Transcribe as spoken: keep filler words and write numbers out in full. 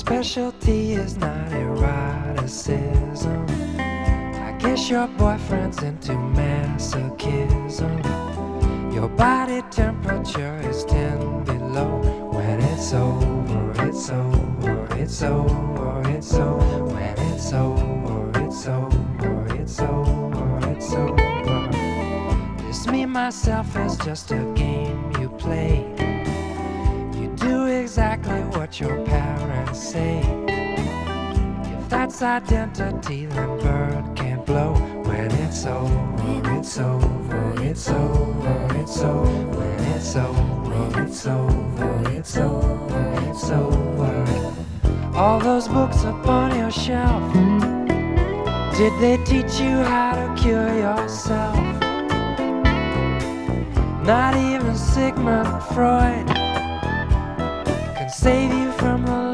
specialty is not eroticism. I guess your boyfriend's into masochism. Your body temperature is ten below. When it's over, it's over, it's over, it's over. When it's over, it's over, it's over, it's over. This me, myself is just a game you play. You do exactly what your parents say. If that's identity, then bird can't blow. When it's over, it's over, it's over, it's over. When it's over, it's over, it's over, it's over. All those books upon your shelf, did they teach you how to cure yourself? Not even Sigmund Freud can save you from the